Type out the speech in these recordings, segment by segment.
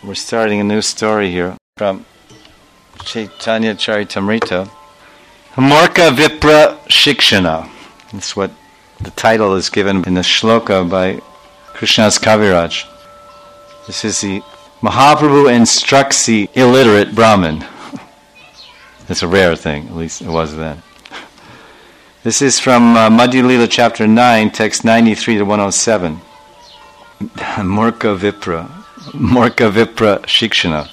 We're starting a new story here from Chaitanya Charitamrita. Murka Vipra Shikshana. That's what the title is given in the shloka by Krishna's Kaviraj. This is the Mahaprabhu instructs the illiterate Brahmin. It's a rare thing, at least it was then. This is from Madhya Lila chapter 9, text 93 to 107. Murka Vipra Shikshana.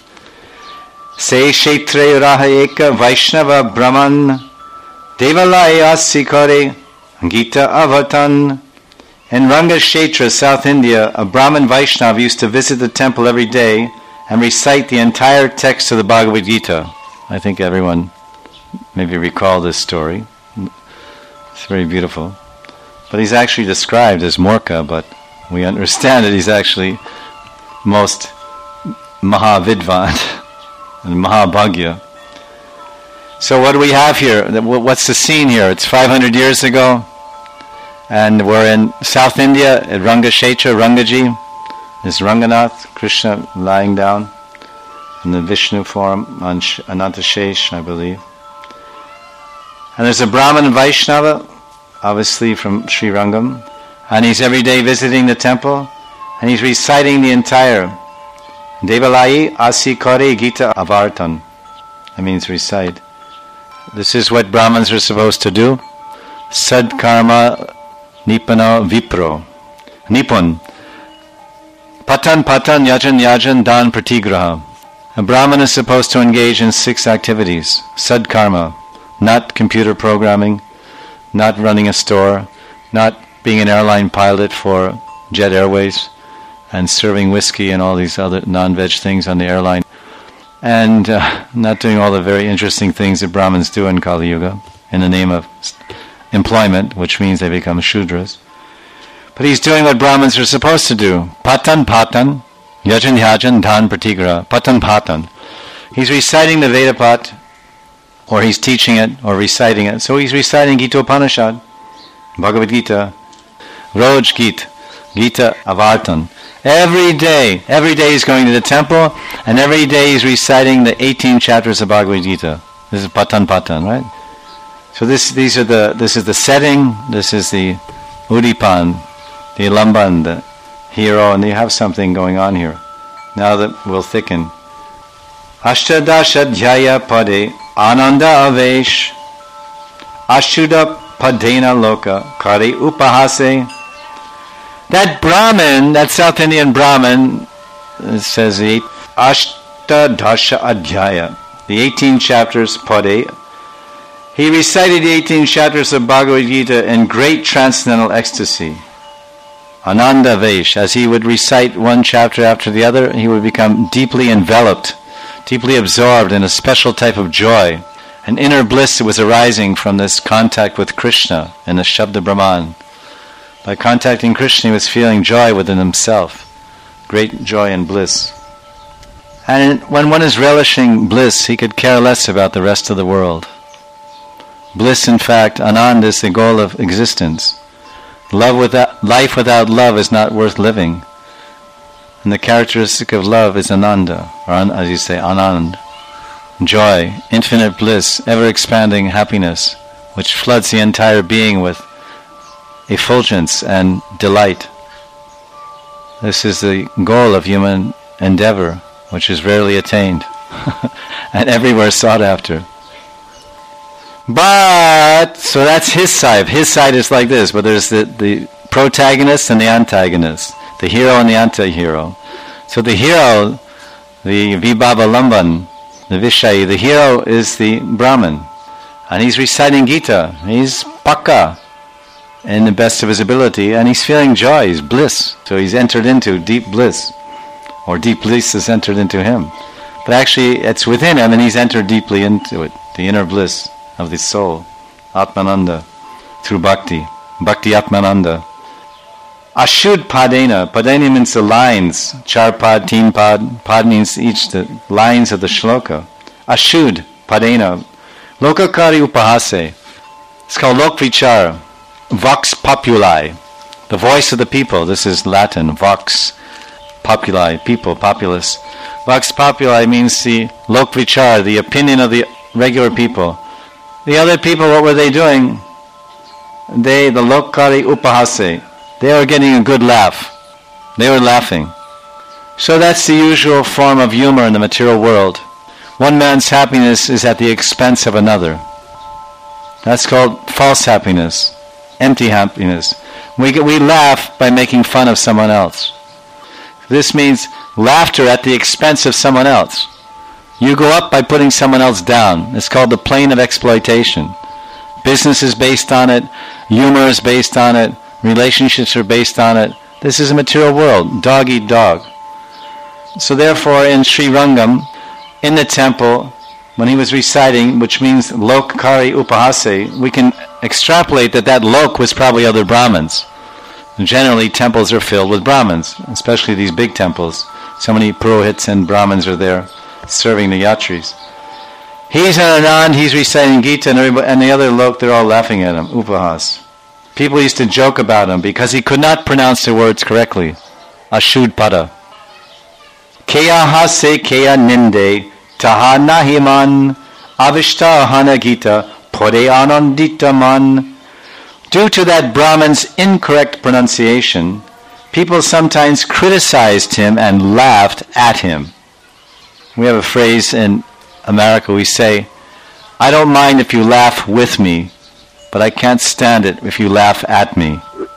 Se Kshetre Raha Eka Vaishnava Brahman Devalaya Sikare Gita Avatan. In Ranga Kshetra, South India, a Brahmin Vaishnava used to visit the temple every day and recite the entire text of the Bhagavad Gita. I think everyone maybe recall this story. It's very beautiful. But he's actually described as Murka, but we understand that he's actually most Mahavidvan and Mahabhagya. So what do we have here? What's the scene here? It's 500 years ago, and we're in South India at Ranga Kshetra, Rangaji. There's Ranganath, Krishna lying down in the Vishnu form on Anantashesh, I believe. And there's a Brahman Vaishnava, obviously from Sri Rangam, and he's every day visiting the temple, and he's reciting the entire Devalayi Asi Kare Gita Avartan. That means recite. This is what Brahmins are supposed to do. Sad Karma Nipana Vipro. Nipun. Patan Yajan Dan Pratigraha. A Brahmin is supposed to engage in 6 activities. Sad Karma. Not computer programming, not running a store, not being an airline pilot for Jet Airways, and serving whiskey and all these other non-veg things on the airline, and not doing all the very interesting things that Brahmins do in Kali Yuga in the name of employment, which means they become Shudras. But he's doing what Brahmins are supposed to do. Patan, yajan, dhan, pratigra, patan. He's reciting the Vedapat, or he's teaching it, or reciting it. So he's reciting Gita Upanishad, Bhagavad Gita, Roj Gita Avartan. Every day he's going to the temple, and every day he's reciting the 18 chapters of Bhagavad Gita. This is Patan, right? So this is the setting, this is the Udipan, the Lamban, the hero, and you have something going on here. Now that we'll thicken. Ashtadashadhyaya Pade Ananda Avesh Ashuda Padena Loka Kari Upahase. That Brahmin, that South Indian Brahmin, it says the Ashtadasha Adhyaya, the 18 chapters Pade. He recited the 18 chapters of Bhagavad Gita in great transcendental ecstasy. Ananda Vesh, as he would recite one chapter after the other, he would become deeply enveloped, deeply absorbed in a special type of joy. An inner bliss was arising from this contact with Krishna in the Shabda Brahman. By contacting Krishna, he was feeling joy within himself, great joy and bliss. And when one is relishing bliss, he could care less about the rest of the world. Bliss, in fact, Anand, is the goal of existence. Life without love is not worth living. And the characteristic of love is Ananda, or as you say, Anand. Joy, infinite bliss, ever-expanding happiness, which floods the entire being with effulgence and delight. This is the goal of human endeavor, which is rarely attained, and everywhere sought after. But, so that's his side. His side is like this, but there's the protagonist and the antagonist, the hero and the anti-hero. So the hero, the Vibhava Lamban, the Vishayi, the hero is the Brahmin. And he's reciting Gita. He's Pakka in the best of his ability, and he's feeling joy, he's bliss. So he's entered into deep bliss, or deep bliss has entered into him. But actually, it's within him, and he's entered deeply into it, the inner bliss of the soul, Atmananda, through Bhakti Atmananda. Ashud Padena, Padena means the lines, Char Pad, Teen Pad, Pad means each the lines of the shloka. Ashud Padena, Lokakari Upahase, it's called Lok Vichar, Vox Populi, the voice of the people. This is Latin, Vox Populi, people, populace. Vox populi means the lok vichar, the opinion of the regular people. The other people, what were they doing? The lokari upahase, they were getting a good laugh. They were laughing. So that's the usual form of humor in the material world. One man's happiness is at the expense of another. That's called false happiness, empty happiness. We laugh by making fun of someone else. This means laughter at the expense of someone else. You go up by putting someone else down. It's called the plane of exploitation. Business is based on it. Humor is based on it. Relationships are based on it. This is a material world. Dog eat dog. So therefore in Sri Rangam, in the temple, when he was reciting, which means lok kari upahase, we can extrapolate that lok was probably other Brahmins. Generally, temples are filled with Brahmins, especially these big temples. So many Purohits and Brahmins are there serving the yatris. He's an Anand, he's reciting Gita, and the other lok, they're all laughing at him, upahas. People used to joke about him because he could not pronounce the words correctly. Ashudpada. Kaya hase kaya ninde, taha nahiman, avishta hana gita, pode anandita man. Due to that Brahman's incorrect pronunciation, people sometimes criticized him and laughed at him. We have a phrase in America, we say, I don't mind if you laugh with me, but I can't stand it if you laugh at me.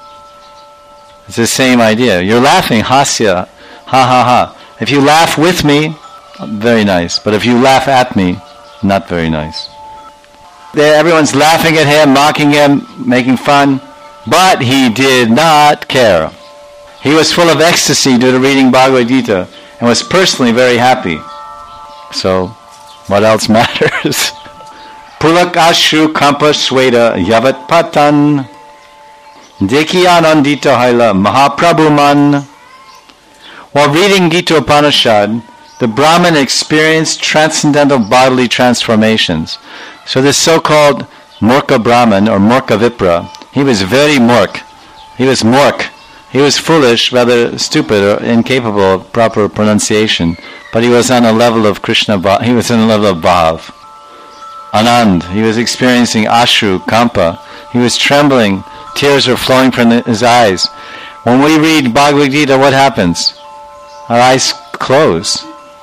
It's the same idea. You're laughing, hasya, ha ha ha. If you laugh with me, very nice. But if you laugh at me, not very nice. Everyone's laughing at him, mocking him, making fun. But he did not care. He was full of ecstasy due to reading Bhagavad Gita and was personally very happy. So, what else matters? Pulak Ashru Kampa Sweda Yavat Patan Deki Anandita Haila Mahaprabhu Man. While reading Gita Upanishad, the Brahmin experienced transcendental bodily transformations. So this so-called Murka Brahmin or Murka Vipra, he was very murk. He was murk. He was foolish, rather stupid or incapable of proper pronunciation. But he was on a level of Krishna, he was on a level of Bhav. Anand, he was experiencing Ashru, Kampa. He was trembling. Tears were flowing from his eyes. When we read Bhagavad Gita, what happens? Our eyes close.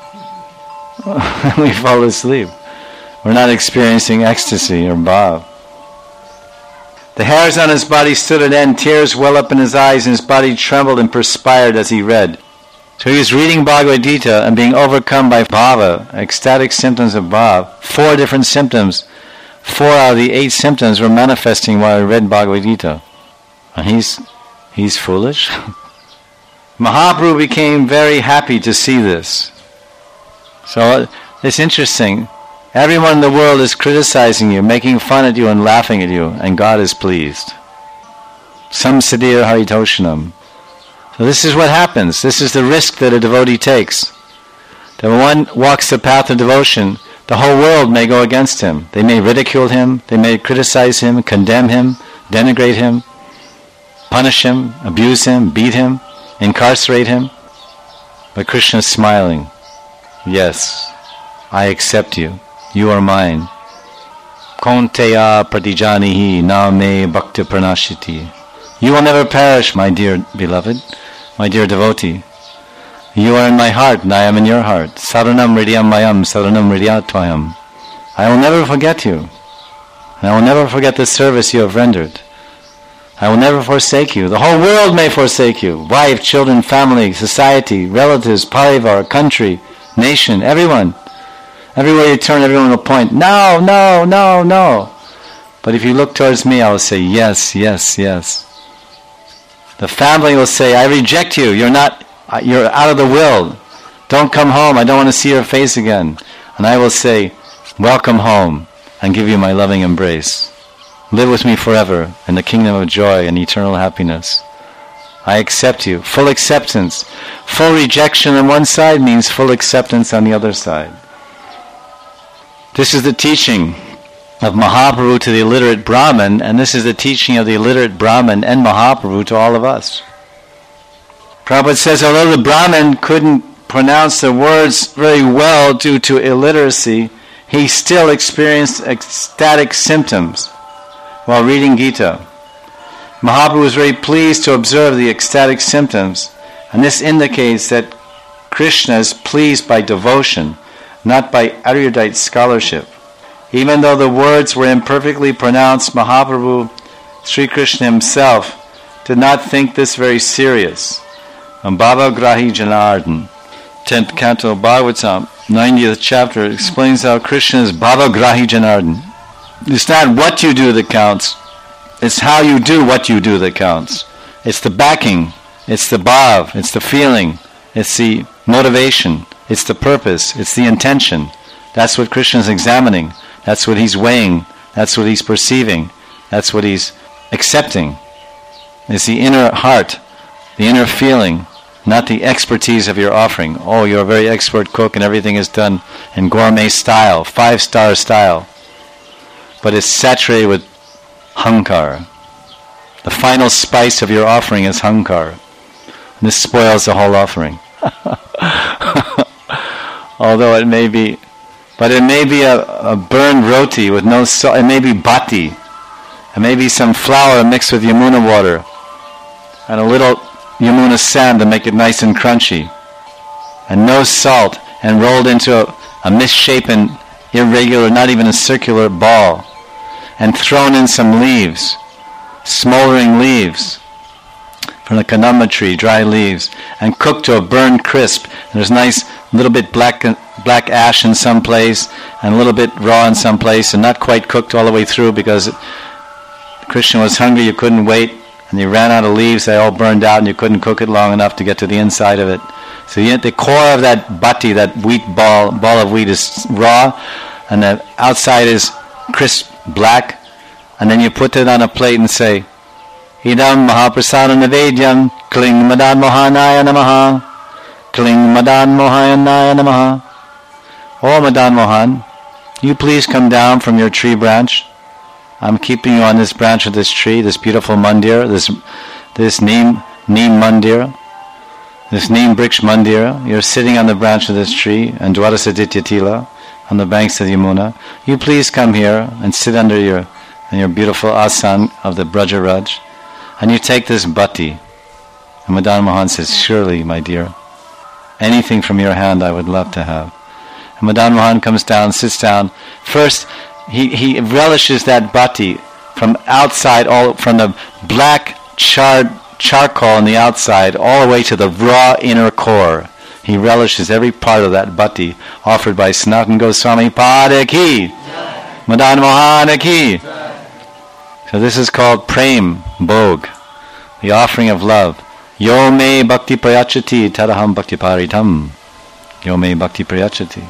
We fall asleep. We're not experiencing ecstasy or bhav. The hairs on his body stood at end, tears well up in his eyes, and his body trembled and perspired as he read. So he was reading Bhagavad Gita and being overcome by bhava, ecstatic symptoms of bhav. 4 different symptoms. 4 out of the 8 symptoms were manifesting while he read Bhagavad Gita. And he's foolish? Mahaprabhu became very happy to see this. So it's interesting. Everyone in the world is criticizing you, making fun at you and laughing at you, and God is pleased. Samsadir Haritoshanam. So this is what happens. This is the risk that a devotee takes. That when one walks the path of devotion, the whole world may go against him. They may ridicule him, they may criticize him, condemn him, denigrate him, punish him, abuse him, beat him, incarcerate him. But Krishna is smiling. Yes, I accept you. You are mine. Konteya pratijanihi na me bhakti pranashiti. You will never perish, my dear beloved, my dear devotee. You are in my heart, and I am in your heart. Saranam hridayam mayam, saranam hridayatvayam. I will never forget you. And I will never forget the service you have rendered. I will never forsake you. The whole world may forsake you. Wife, children, family, society, relatives, parivar, country, nation, everyone. Everywhere you turn, everyone will point, no, no, no, no. But if you look towards me, I will say, yes, yes, yes. The family will say, I reject you. You're out of the will. Don't come home. I don't want to see your face again. And I will say, welcome home, and give you my loving embrace. Live with me forever in the kingdom of joy and eternal happiness. I accept you. Full acceptance. Full rejection on one side means full acceptance on the other side. This is the teaching of Mahaprabhu to the illiterate Brahmin, and this is the teaching of the illiterate Brahmin and Mahaprabhu to all of us. Prabhupada says, although the Brahmin couldn't pronounce the words very well due to illiteracy, he still experienced ecstatic symptoms while reading Gita. Mahaprabhu was very pleased to observe the ecstatic symptoms, and this indicates that Krishna is pleased by devotion, not by erudite scholarship. Even though the words were imperfectly pronounced, Mahaprabhu, Sri Krishna himself, did not think this very serious. Bhava Grahi Janardhan, 10th canto Bhagavatam, 90th chapter, explains how Krishna is Bhava Grahi Janardhan. It's not what you do that counts. It's how you do what you do that counts. It's the backing. It's the bhav. It's the feeling. It's the motivation. It's the purpose. It's the intention. That's what Krishna is examining. That's what he's weighing. That's what he's perceiving. That's what he's accepting. It's the inner heart, the inner feeling, not the expertise of your offering. Oh, you're a very expert cook and everything is done in gourmet style, 5-star style. But it's saturated with hankar. The final spice of your offering is hankar. And this spoils the whole offering. Although it may be, but it may be a burned roti with no salt. It may be bhati. It may be some flour mixed with Yamuna water and a little Yamuna sand to make it nice and crunchy, and no salt, and rolled into a misshapen, irregular, not even a circular ball, and thrown in some leaves, smoldering leaves from the kadamba tree, dry leaves, and cooked to a burned crisp. And there's nice little bit black ash in some place, and a little bit raw in some place, and not quite cooked all the way through because Krishna was hungry, you couldn't wait, and you ran out of leaves, they all burned out, and you couldn't cook it long enough to get to the inside of it. So the core of that bhati, that wheat ball of wheat, is raw, and the outside is crisp black, and then you put it on a plate and say, Idam Mahaprasada Nivedyam Kling Madan Mohanaya Namaha Kling Madan Mohanaya Namaha. Oh Madan Mohan, you please come down from your tree branch. I'm keeping you on this branch of this tree, this beautiful mandir, this neem mandir, this neem briksha mandir. You're sitting on the branch of this tree, and Dwarasaditya Tila, on the banks of Yamuna. You please come here and sit under your beautiful asan of the Brajaraj, and you take this bhati. And Madan Mohan says, surely, my dear, anything from your hand I would love to have. And Madan Mohan comes down, sits down. First, he relishes that bhati from outside, all from the black charcoal on the outside all the way to the raw inner core. He relishes every part of that bhati offered by Sanatana Goswami Pada Ki, Madan Mohan Ki. So this is called Prem Bhog, the offering of love. Yo me bhakti prayachati tadaham bhakti paritam. Yo me bhakti prayachati.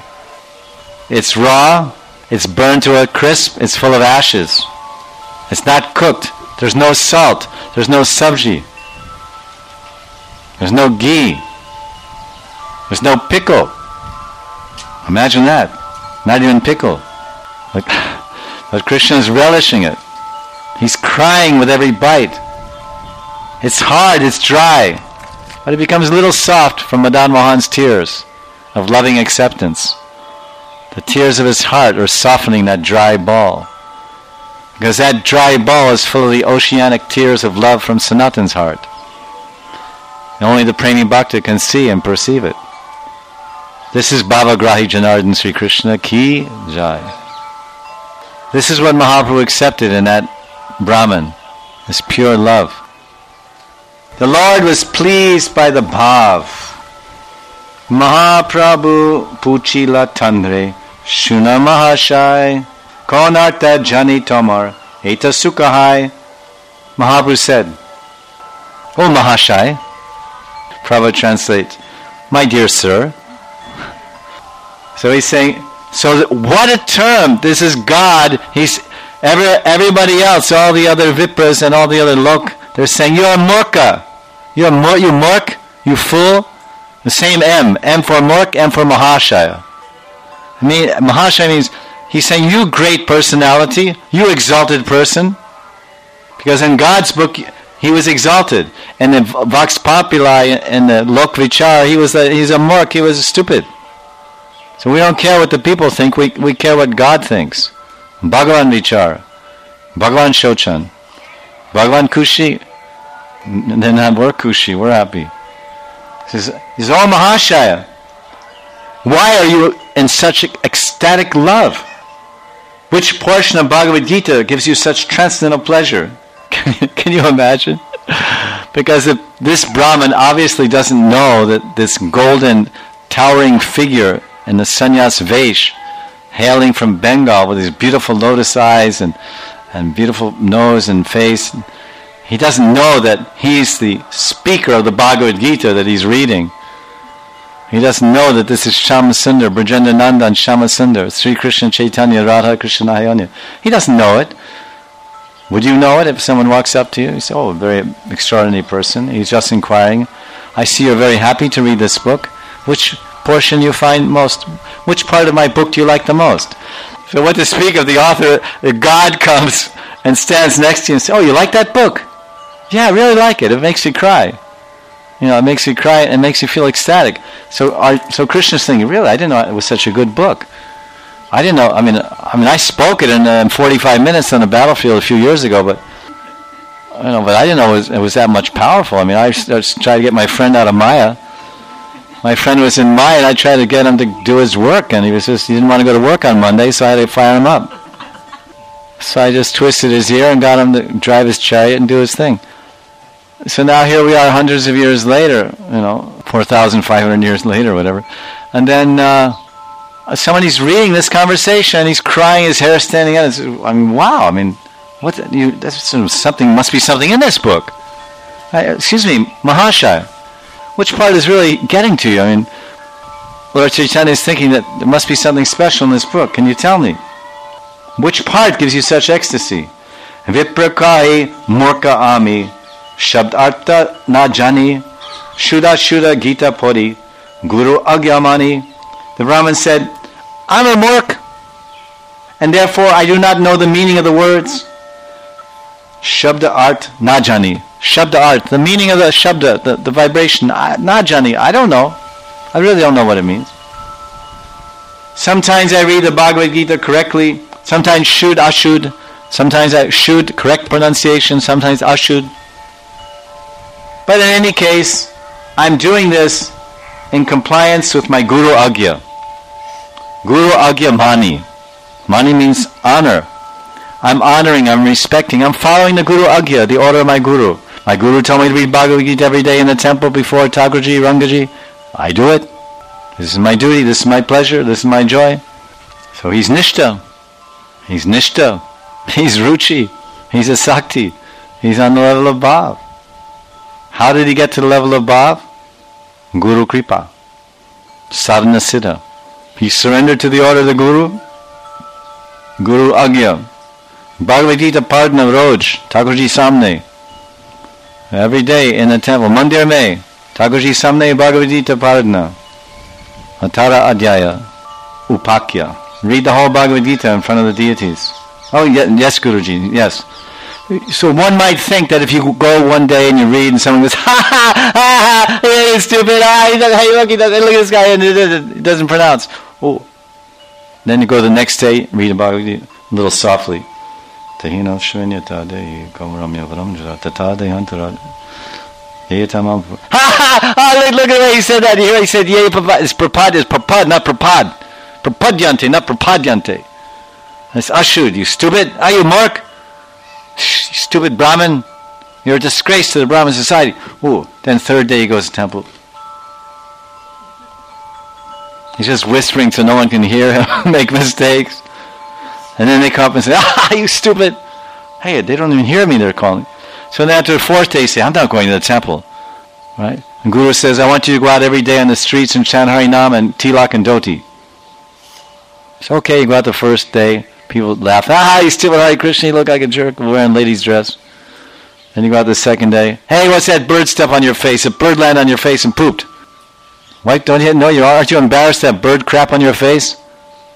It's raw, it's burned to a crisp, it's full of ashes. It's not cooked. There's no salt. There's no sabji. There's no ghee. There's no pickle. Imagine that. Not even pickle. But Krishna is relishing it. He's crying with every bite. It's hard, it's dry, but it becomes a little soft from Madan Mohan's tears of loving acceptance. The tears of his heart are softening that dry ball, because that dry ball is full of the oceanic tears of love from Sanatan's heart. And only the Premi Bhakta can see and perceive it. This is Bhavagrahi Janardhan Sri Krishna Ki Jai. This is what Mahaprabhu accepted in that Brahman, this pure love. The Lord was pleased by the bhav. Mahaprabhu Puchila Tandre Shuna Mahashai Konarta Jani Tomar Eta Sukahai. Mahaprabhu said, "O Mahashai," Prabhupada translates, "My dear sir." So he's saying, what a term! This is God. He's everybody else, all the other Vipras and all the other lok, they're saying, you're a murka. You murk, you fool. The same M for murk, M for Mahashaya. I mean, Mahashaya means, he's saying, you great personality, you exalted person. Because in God's book, He was exalted. And the Vox Populi and the Lok Vichar, he's a murk, he was stupid. So we don't care what the people think, we care what God thinks. Bhagavan Vichar, Bhagavan Shochan, Bhagavan Kushi, and then we're Kushi, we're happy. He says, oh Mahashaya, why are you in such ecstatic love? Which portion of Bhagavad Gita gives you such transcendental pleasure? Can you imagine? Because this Brahmin obviously doesn't know that this golden towering figure in the sannyas vesh, hailing from Bengal with his beautiful lotus eyes and beautiful nose and face, he doesn't know that he's the speaker of the Bhagavad Gita that he's reading. He doesn't know that this is Shyamasundar, Brajendra Nandan Shyamasundar, Sri Krishna Chaitanya Radha Krishna Ayanya. He doesn't know it. Would you know it if someone walks up to you? You say, oh, a very extraordinary person. He's just inquiring. I see you're very happy to read this book. Which portion you find most? Which part of my book do you like the most? So what to speak of the author, the God comes and stands next to you and says, oh, you like that book? Yeah, I really like it. It makes you cry. You know, it makes you cry and it makes you feel ecstatic. So Krishna's thinking, really, I didn't know it was such a good book. I didn't know. I mean, I spoke it in 45 minutes on the battlefield a few years ago, but I didn't know it was that much powerful. I mean, I tried to get my friend out of Maya. My friend was in Maya, and I tried to get him to do his work, and he didn't want to go to work on Monday, so I had to fire him up. So I just twisted his ear and got him to drive his chariot and do his thing. So now here we are, hundreds of years later, 4,500 years later, whatever, and then. Somebody's reading this conversation and he's crying, his hair standing out. Wow! I mean, must be something in this book. Excuse me, Mahashaya. Which part is really getting to you? I mean, Lord Chaitanya is thinking that there must be something special in this book. Can you tell me? Which part gives you such ecstasy? Viprakai murka ami shabd artha na jani shuddha gita podi guru agyamani. The Brahmin said, I'm a murk, and therefore I do not know the meaning of the words. Shabda art najani. Shabda art, the meaning of the shabda, the vibration, najani, I don't know. I really don't know what it means. Sometimes I read the Bhagavad Gita correctly, sometimes shud, ashud, sometimes I shud, correct pronunciation, sometimes ashud. But in any case, I'm doing this in compliance with my Guru Agya. Guru Agya Mani. Mani means honor. I'm honoring, I'm respecting, I'm following the Guru Agya, the order of my Guru. My Guru told me to read Bhagavad Gita every day in the temple before Thakurji, Rangaji. I do it. This is my duty, this is my pleasure, this is my joy. So he's Nishta. He's Nishta. He's Ruchi. He's a Sakti. He's on the level of Bhav. How did he get to the level of Bhav? Guru Kripa, Sadhana Siddha. He surrendered to the order of the Guru, Guru Agya. Bhagavad Gita Pardna Roj, Thakurji Samne. Every day in the temple, Mandir Mein, Thakurji Samne Bhagavad Gita Pardna. Atara Adhyaya, Upakya. Read the whole Bhagavad Gita in front of the deities. Oh, yes, Guruji, yes. So one might think that if you go one day and you read and someone goes, ha, he's stupid, look at this guy, and it doesn't pronounce. Oh. Then you go the next day, read a Bhagavad Gita, a little softly. Tahino shvinyata dehi kamramya varamjara tata dehantara. Look at the way he said that. He said, it's Prapad, not Prapad. Prapadyante, not Prapadyante. It's Ashud, you stupid. Are you Mark? Stupid Brahmin, you're a disgrace to the Brahmin society. Ooh, then third day he goes to temple. He's just whispering so no one can hear him make mistakes. And then they come up and say, you stupid. Hey, they don't even hear me, they're calling. So then after the fourth day, he says, I'm not going to the temple. Right? And Guru says, I want you to go out every day on the streets and chant Harinam and Tilak and Dhoti. It's okay, you go out the first day. People laugh. You stupid Hare Krishna, you look like a jerk wearing ladies' dress. Then you go out the second day. Hey, what's that bird stuff on your face? A bird landed on your face and pooped. Why don't you know? Aren't you embarrassed that bird crap on your face?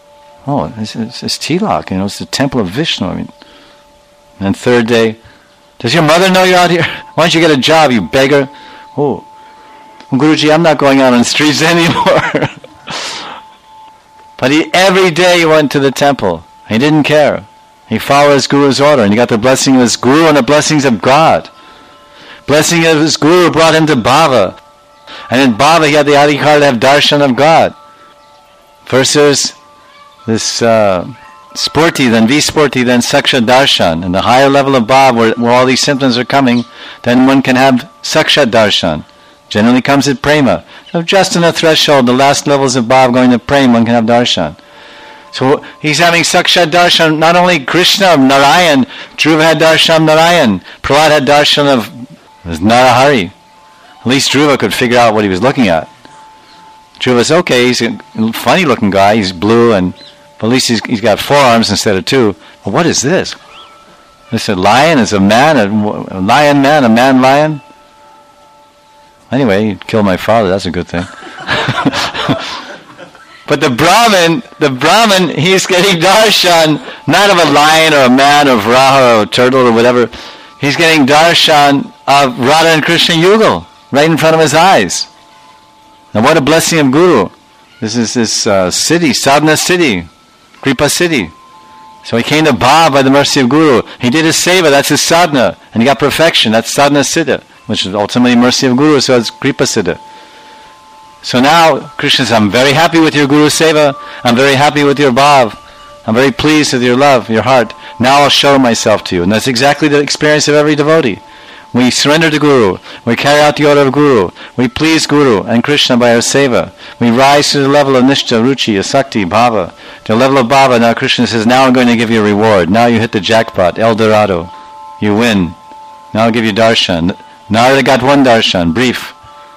Oh, it's Tilak, it's the temple of Vishnu. And third day, Does your mother know you're out here? Why don't you get a job, you beggar? Oh, well, Guruji, I'm not going out on the streets anymore. But every day he went to the temple. He didn't care. He followed his Guru's order, and he got the blessing of his Guru and the blessings of God. Blessing of his Guru brought him to Bhava. And in Bhava he had the adhikar to have darshan of God. First there's this Spurti, then Vispurti, then Saksha Darshan. And the higher level of Bhava, where all these symptoms are coming, then one can have Saksha Darshan. Generally comes at Prema. So just in the threshold, the last levels of Bhava going to Prema, one can have Darshan. So he's having Saksha Darshan, not only Krishna of Narayan, Dhruva had Darshan of Narayan, Prahlad had Darshan of Narahari. At least Dhruva could figure out what he was looking at. Dhruva's okay, he's a funny looking guy, he's blue, but at least he's got 4 arms instead of 2. Well, what is this? This a lion is a man, a lion man, a man lion? Anyway, he killed my father, that's a good thing. But the Brahmin, he's getting darshan, not of a lion or a man or Vraha or a turtle or whatever. He's getting darshan of Radha and Krishna Yugal, right in front of his eyes. Now what a blessing of Guru. This is this city, Sadhana city, Kripa city. So he came to Bhava by the mercy of Guru. He did his seva, that's his sadhana. And he got perfection, that's sadhana siddha, which is ultimately mercy of Guru, so it's Kripa siddha. So now, Krishna says, I'm very happy with your Guru Seva. I'm very happy with your Bhav. I'm very pleased with your love, your heart. Now I'll show myself to you. And that's exactly the experience of every devotee. We surrender to Guru. We carry out the order of Guru. We please Guru and Krishna by our Seva. We rise to the level of Nishtha, Ruchi, Asakti, Bhava. To the level of Bhava, now Krishna says, now I'm going to give you a reward. Now you hit the jackpot, El Dorado. You win. Now I'll give you darshan. Narada got 1 darshan, brief.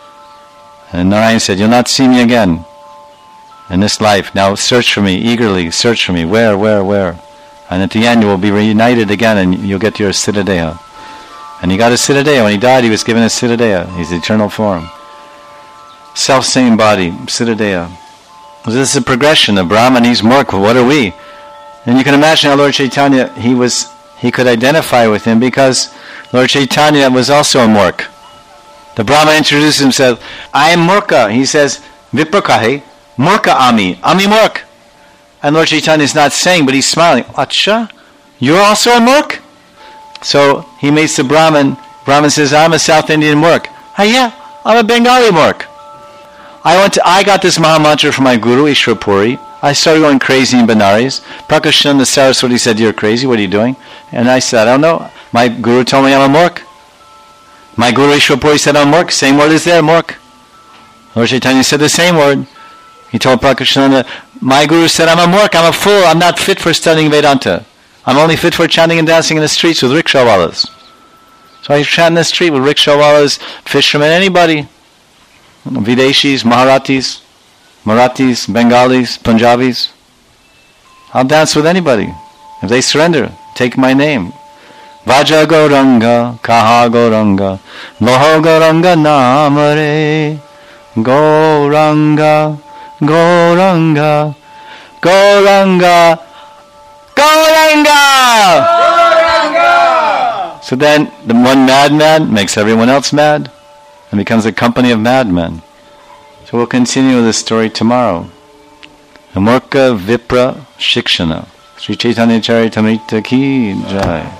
And Narayan said, you'll not see me again in this life. Now search for me, eagerly search for me. Where? And at the end you will be reunited again and you'll get your Siddhadeha. And he got a Siddhadeha. When he died, he was given a Siddhadeha. He's the eternal form. Self-same body, Siddhadeha. So this is a progression. The Brahman, he's Murk. What are we? And you can imagine how Lord Chaitanya, he could identify with him because Lord Chaitanya was also a Murk. The Brahman introduces himself. I am Murka. He says, Viprakahe, Murka Ami Murk. And Lord Chaitanya is not saying, but he's smiling. Acha, you're also a Murk? So he meets the Brahman. Brahman says, I'm a South Indian Murk. Hey, yeah, I'm a Bengali Murk. I got this Mahamantra from my Guru, Ishwar Puri. I started going crazy in Benares. Prakashananda Saraswati said, you're crazy, what are you doing? And I said, I don't know. My Guru told me I'm a Murk. My Guru Ishwar Puri said, I'm Murk. Same word is there, Murk. Lord Chaitanya said the same word. He told Prakashananda, my Guru said, I'm a Murk, I'm a fool, I'm not fit for studying Vedanta. I'm only fit for chanting and dancing in the streets with rickshawalas. So I chant in the street with rickshawalas, fishermen, anybody. Videshis, Marathis, Bengalis, Punjabis. I'll dance with anybody. If they surrender, take my name. Vaja Gauranga, Kaha Gauranga, Loho Gauranga Namare, Gauranga, Gauranga, Gauranga, Gauranga! Gauranga! So then, the one madman makes everyone else mad, and becomes a company of madmen. So we'll continue this story tomorrow. Amurka Vipra Shikshana. Sri Chaitanya Charitamrita Ki Jai.